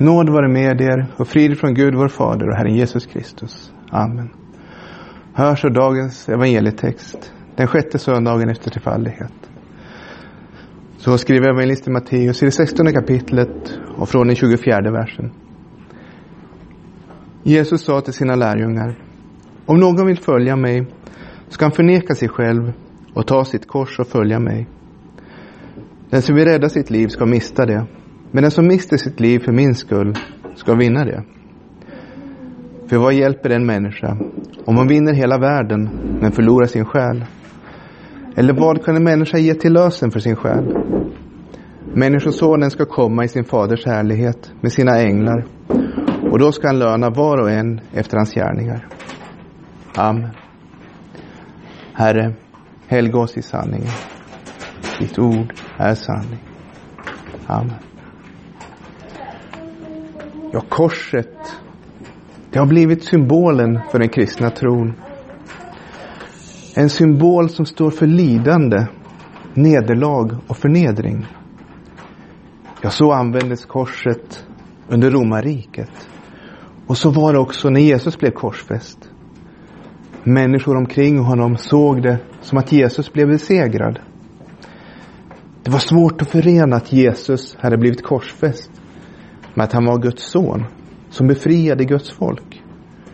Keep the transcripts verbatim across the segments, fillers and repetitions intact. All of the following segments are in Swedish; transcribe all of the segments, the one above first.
Nåd vare med er och frid från Gud vår Fader och Herren Jesus Kristus. Amen. Hör så dagens evangelietext, den sjätte söndagen efter trefaldighet. Så skriver evangelisten Matteus i det sextonde kapitlet och från den tjugofjärde versen. Jesus sa till sina lärjungar: om någon vill följa mig ska han förneka sig själv och ta sitt kors och följa mig. Den som vill rädda sitt liv ska mista det, men den som mister sitt liv för min skull ska vinna det. För vad hjälper en människa om man vinner hela världen men förlorar sin själ? Eller vad kan en människa ge till lösen för sin själ? Människosonen ska komma i sin faders härlighet med sina änglar, och då ska han löna var och en efter hans gärningar. Amen. Herre, helga oss i sanningen. Ditt ord är sanning. Amen. Ja, korset, det har blivit symbolen för den kristna tron. En symbol som står för lidande, nederlag och förnedring. Ja, så användes korset under romarriket. Och så var det också när Jesus blev korsfäst. Människor omkring honom såg det som att Jesus blev besegrad. Det var svårt att förena att Jesus hade blivit korsfäst med att han var Guds son som befriade Guds folk.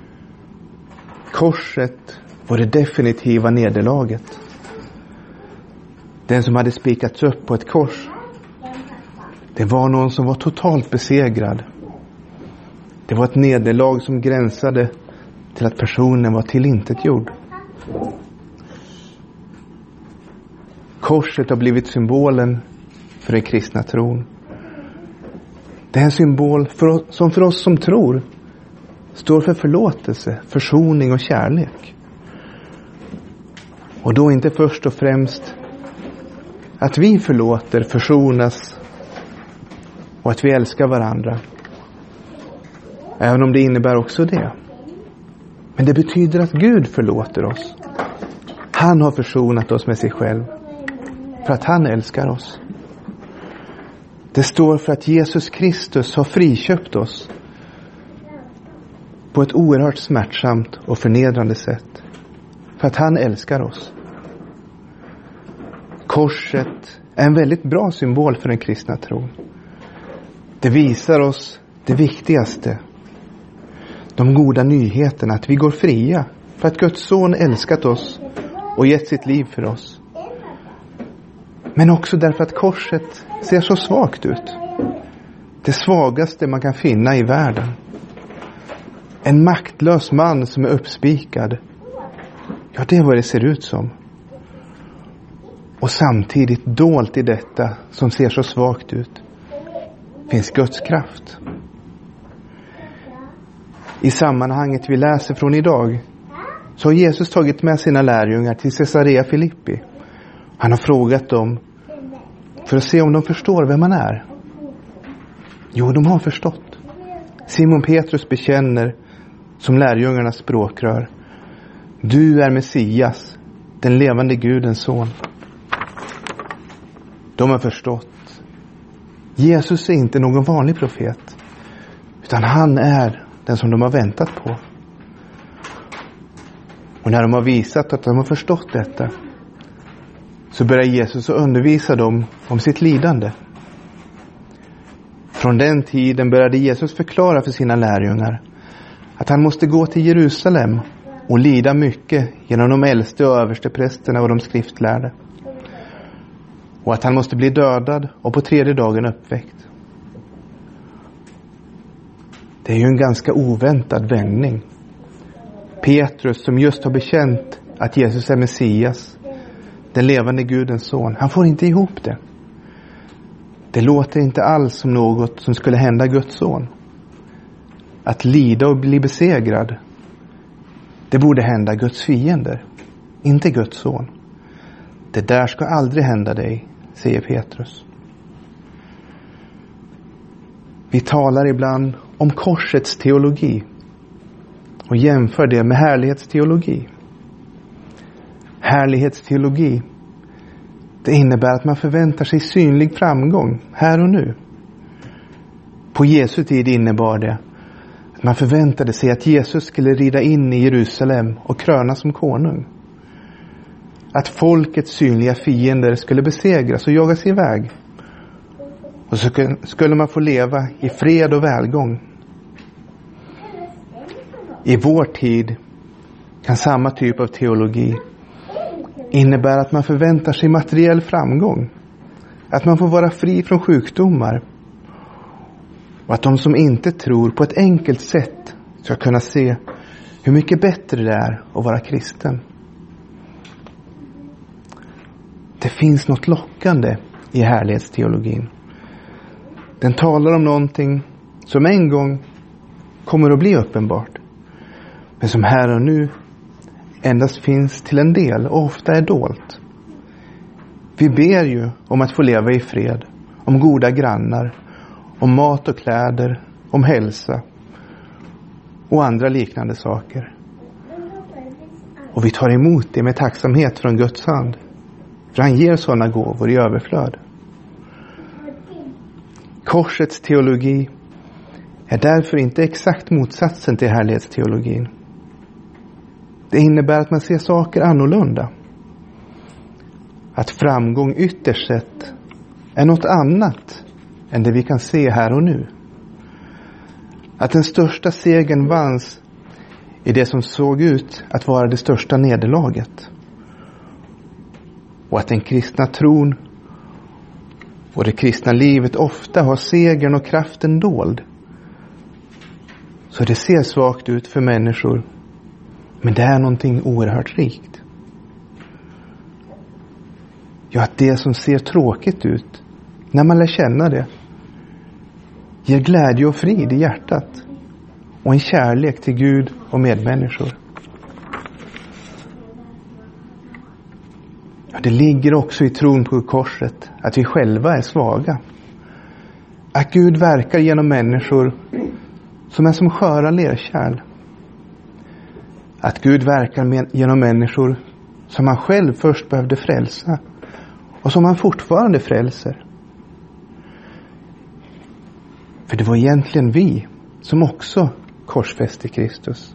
Korset var det definitiva nederlaget. Den som hade spikats upp på ett kors, det var någon som var totalt besegrad. Det var ett nederlag som gränsade till att personen var tillintetgjord. Korset har blivit symbolen för den kristna tron. Det är en symbol för oss, som för oss som tror står för förlåtelse, försoning och kärlek. Och då inte först och främst att vi förlåter, försonas och att vi älskar varandra. Även om det innebär också det. Men det betyder att Gud förlåter oss. Han har försonat oss med sig själv för att han älskar oss. Det står för att Jesus Kristus har friköpt oss på ett oerhört smärtsamt och förnedrande sätt. För att han älskar oss. Korset är en väldigt bra symbol för den kristna tron. Det visar oss det viktigaste. De goda nyheterna, att vi går fria för att Guds son älskat oss och gett sitt liv för oss. Men också därför att korset ser så svagt ut. Det svagaste man kan finna i världen. En maktlös man som är uppspikad. Ja, det är vad det ser ut som. Och samtidigt dolt i detta som ser så svagt ut finns Guds kraft. I sammanhanget vi läser från idag så har Jesus tagit med sina lärjungar till Caesarea Filippi. Han har frågat dem för att se om de förstår vem man är. Jo, de har förstått. Simon Petrus bekänner som lärjungarnas språkrör: du är Messias, den levande Gudens son. De har förstått. Jesus är inte någon vanlig profet, utan han är den som de har väntat på. Och när de har visat att de har förstått detta, så börjar Jesus att undervisa dem om sitt lidande. Från den tiden började Jesus förklara för sina lärjungar att han måste gå till Jerusalem och lida mycket genom de äldste och överste prästerna och de skriftlärde. Och att han måste bli dödad och på tredje dagen uppväckt. Det är ju en ganska oväntad vändning. Petrus, som just har bekänt att Jesus är Messias, den levande Gudens son, han får inte ihop det. Det låter inte alls som något som skulle hända Guds son. Att lida och bli besegrad, det borde hända Guds fiender, inte Guds son. Det där ska aldrig hända dig, säger Petrus. Vi talar ibland om korsets teologi och jämför det med härlighetsteologi. Härlighetsteologi, det innebär att man förväntar sig synlig framgång här och nu. På Jesu tid innebar det att man förväntade sig att Jesus skulle rida in i Jerusalem och krönas som konung. Att folkets synliga fiender skulle besegras och jagas iväg. Och så skulle man få leva i fred och välgång. I vår tid kan samma typ av teologi innebära att man förväntar sig materiell framgång. Att man får vara fri från sjukdomar. Och att de som inte tror på ett enkelt sätt ska kunna se hur mycket bättre det är att vara kristen. Det finns något lockande i härlighetsteologin. Den talar om någonting som en gång kommer att bli uppenbart. Men som här och nu endast finns till en del och ofta är dolt. Vi ber ju om att få leva i fred, om goda grannar, om mat och kläder, om hälsa och andra liknande saker. Och vi tar emot det med tacksamhet från Guds hand. För han ger sådana gåvor i överflöd. Korsets teologi är därför inte exakt motsatsen till härlighetsteologin. Det innebär att man ser saker annorlunda. Att framgång ytterst sett är något annat än det vi kan se här och nu. Att den största segern vanns i det som såg ut att vara det största nederlaget. Och att den kristna tron och det kristna livet ofta har segern och kraften dold. Så det ser svagt ut för människor. Men det är någonting oerhört rikt. Ja, att det som ser tråkigt ut, när man lär känna det, ger glädje och frid i hjärtat. Och en kärlek till Gud och medmänniskor. Ja, det ligger också i tron på korset att vi själva är svaga. Att Gud verkar genom människor som är som sköra lerkärl. Att Gud verkar med, genom människor som han själv först behövde frälsa. Och som han fortfarande frälser. För det var egentligen vi som också korsfäste Kristus.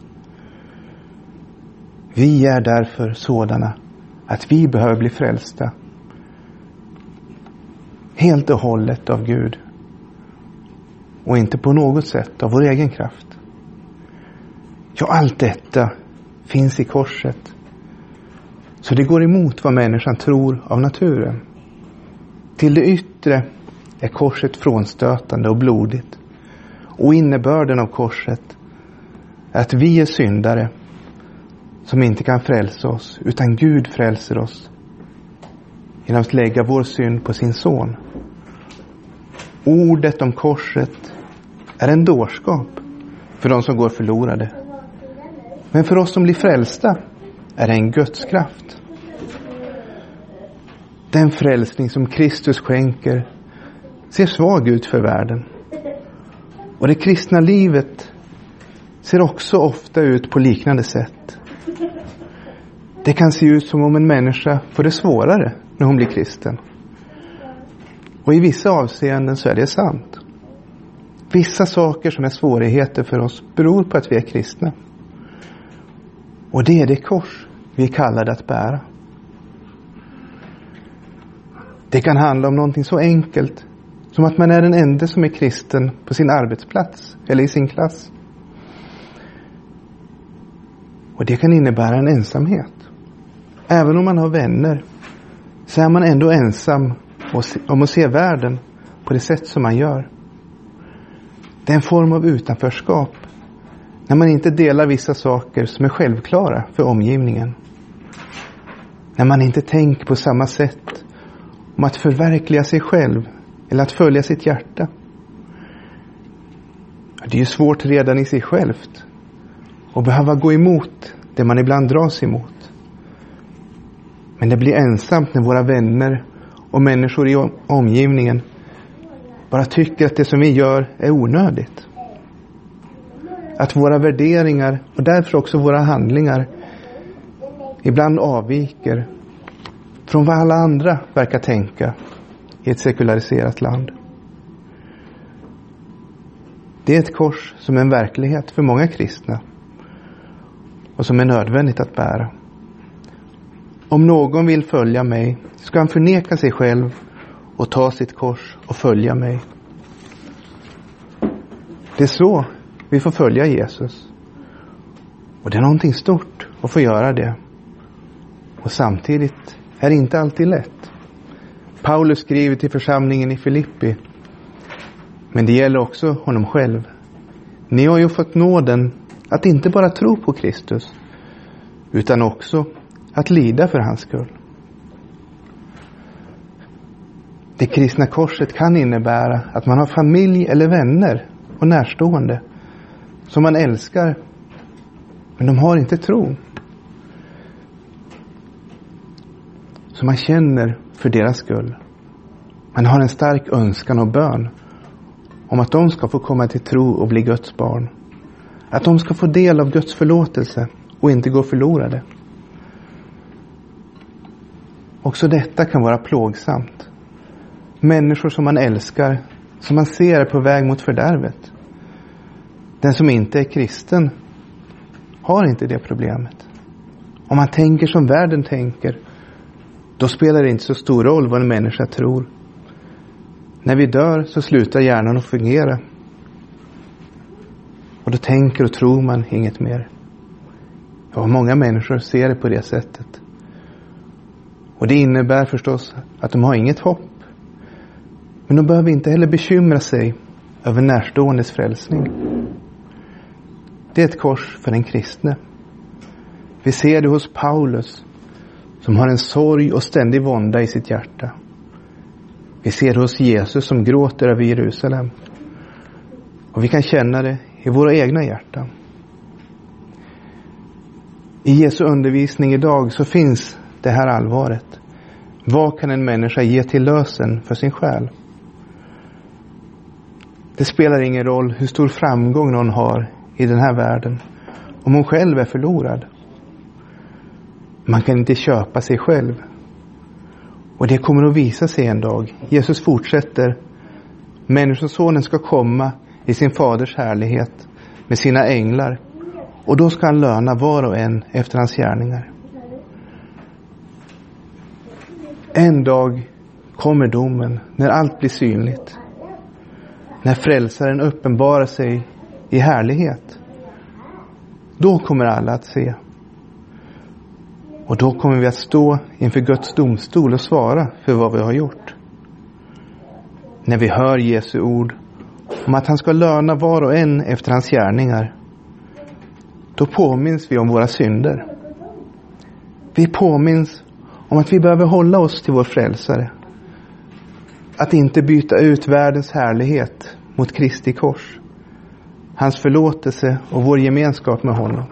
Vi är därför sådana att vi behöver bli frälsta. Helt och hållet av Gud. Och inte på något sätt av vår egen kraft. Ja, allt detta finns i korset. Så det går emot vad människan tror av naturen. Till det yttre är korset frånstötande och blodigt. Och innebörden av korset är att vi är syndare som inte kan frälsa oss, utan Gud frälser oss genom att lägga vår synd på sin son. Ordet om korset är en dårskap för de som går förlorade. Men för oss som blir frälsta är det en Guds kraft. Den frälsning som Kristus skänker ser svag ut för världen. Och det kristna livet ser också ofta ut på liknande sätt. Det kan se ut som om en människa får det svårare när hon blir kristen. Och i vissa avseenden så är det sant. Vissa saker som är svårigheter för oss beror på att vi är kristna. Och det är det kors vi är kallade att bära. Det kan handla om någonting så enkelt som att man är den enda som är kristen på sin arbetsplats eller i sin klass. Och det kan innebära en ensamhet. Även om man har vänner så är man ändå ensam om att se världen på det sätt som man gör. Det är en form av utanförskap när man inte delar vissa saker som är självklara för omgivningen. När man inte tänker på samma sätt om att förverkliga sig själv eller att följa sitt hjärta. Det är ju svårt redan i sig självt att behöva gå emot det man ibland dras emot. Men det blir ensamt när våra vänner och människor i omgivningen bara tycker att det som vi gör är onödigt. Att våra värderingar och därför också våra handlingar ibland avviker från vad alla andra verkar tänka i ett sekulariserat land. Det är ett kors som är en verklighet för många kristna och som är nödvändigt att bära. Om någon vill följa mig ska han förneka sig själv och ta sitt kors och följa mig. Det är så vi får följa Jesus. Och det är någonting stort att få göra det. Och samtidigt är det inte alltid lätt. Paulus skriver till församlingen i Filippi. Men det gäller också honom själv. Ni har ju fått nåden att inte bara tro på Kristus, utan också att lida för hans skull. Det kristna korset kan innebära att man har familj eller vänner och närstående som man älskar, men de har inte tro. Så man känner för deras skull. Man har en stark önskan och bön om att de ska få komma till tro och bli Guds barn. Att de ska få del av Guds förlåtelse och inte gå förlorade. Också detta kan vara plågsamt. Människor som man älskar, som man ser är på väg mot fördärvet. Den som inte är kristen har inte det problemet. Om man tänker som världen tänker, då spelar det inte så stor roll vad en människa tror. När vi dör så slutar hjärnan att fungera. Och då tänker och tror man inget mer. Ja, många människor ser det på det sättet. Och det innebär förstås att de har inget hopp. Men de behöver inte heller bekymra sig över närståendes frälsning. Det är ett kors för den kristne. Vi ser det hos Paulus, som har en sorg och ständig vånda i sitt hjärta. Vi ser det hos Jesus som gråter över Jerusalem. Och vi kan känna det i våra egna hjärtan. I Jesu undervisning idag så finns det här allvaret. Vad kan en människa ge till lösen för sin själ? Det spelar ingen roll hur stor framgång någon har i den här världen, om hon själv är förlorad. Man kan inte köpa sig själv. Och det kommer att visa sig en dag. Jesus fortsätter. Människosonen ska komma i sin faders härlighet med sina änglar. Och då ska han löna var och en efter hans gärningar. En dag kommer domen när allt blir synligt. När frälsaren uppenbarar sig i härlighet. Då kommer alla att se. Och då kommer vi att stå inför Guds domstol och svara för vad vi har gjort. När vi hör Jesu ord om att han ska löna var och en efter hans gärningar, då påminns vi om våra synder. Vi påminns om att vi behöver hålla oss till vår frälsare. Att inte byta ut världens härlighet mot Kristi kors, hans förlåtelse och vår gemenskap med honom.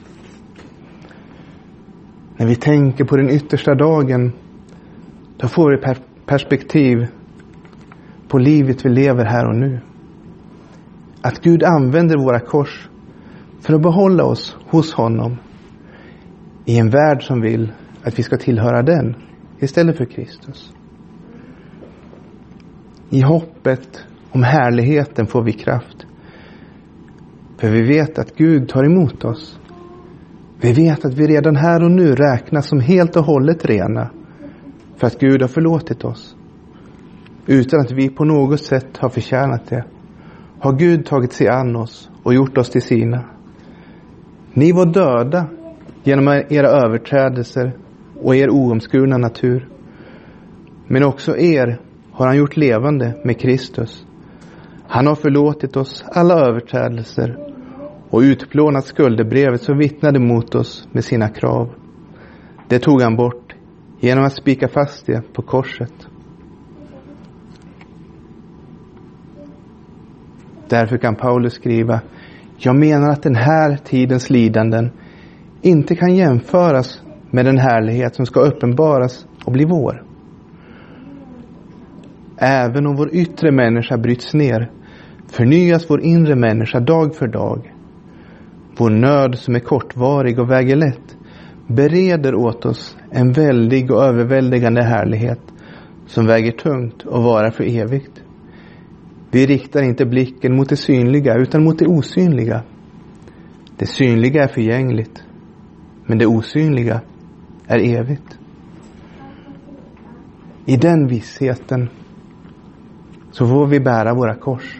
När vi tänker på den yttersta dagen, då får vi per- perspektiv på livet vi lever här och nu. Att Gud använder våra kors för att behålla oss hos honom i en värld som vill att vi ska tillhöra den istället för Kristus. I hoppet om härligheten får vi kraft. För vi vet att Gud tar emot oss. Vi vet att vi redan här och nu räknas som helt och hållet rena. För att Gud har förlåtit oss. Utan att vi på något sätt har förtjänat det. Har Gud tagit sig an oss och gjort oss till sina. Ni var döda genom era överträdelser och er oomskurna natur. Men också er har han gjort levande med Kristus. Han har förlåtit oss alla överträdelser och utplånat skuldebrevet som vittnade mot oss med sina krav. Det tog han bort genom att spika fast det på korset. Därför kan Paulus skriva: jag menar att den här tidens lidanden inte kan jämföras med den härlighet som ska uppenbaras och bli vår. Även om vår yttre människa bryts ner, förnyas vår inre människa dag för dag. Vår nöd som är kortvarig och väger lätt bereder åt oss en väldig och överväldigande härlighet som väger tungt och varar för evigt. Vi riktar inte blicken mot det synliga utan mot det osynliga. Det synliga är förgängligt, men det osynliga är evigt. I den vissheten så får vi bära våra kors.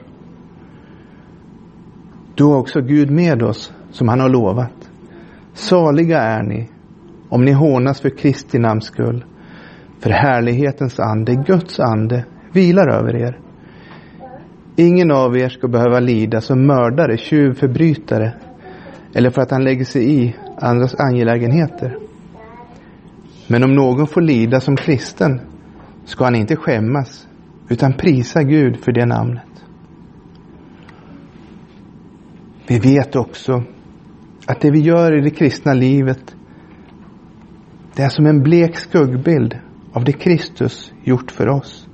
Då är också Gud med oss som han har lovat. Saliga är ni om ni hånas för Kristi namns skull. För härlighetens ande, Guds ande, vilar över er. Ingen av er ska behöva lida som mördare, tjuv, förbrytare eller för att han lägger sig i andras angelägenheter. Men om någon får lida som kristen ska han inte skämmas utan prisa Gud för det namnet. Vi vet också att det vi gör i det kristna livet, det är som en blek skuggbild av det Kristus gjort för oss.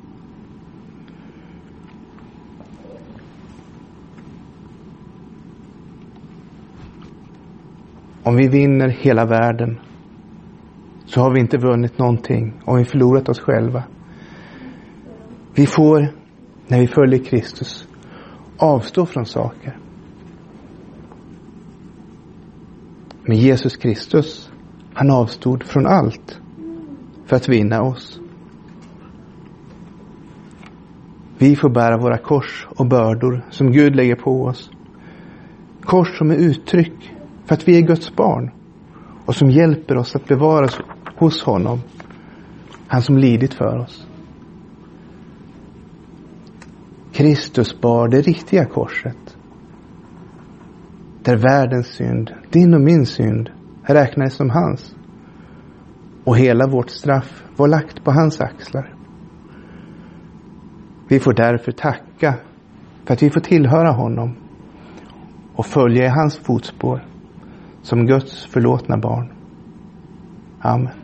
Om vi vinner hela världen så har vi inte vunnit någonting om vi förlorat oss själva. Vi får, när vi följer Kristus, avstå från saker. Men Jesus Kristus, han avstod från allt för att vinna oss. Vi får bära våra kors och bördor som Gud lägger på oss. Kors som är uttryck för att vi är Guds barn och som hjälper oss att bevaras hos honom. Han som lidit för oss. Kristus bar det riktiga korset. Där världens synd, din och min synd, räknades som hans. Och hela vårt straff var lagt på hans axlar. Vi får därför tacka för att vi får tillhöra honom och följa i hans fotspår som Guds förlåtna barn. Amen.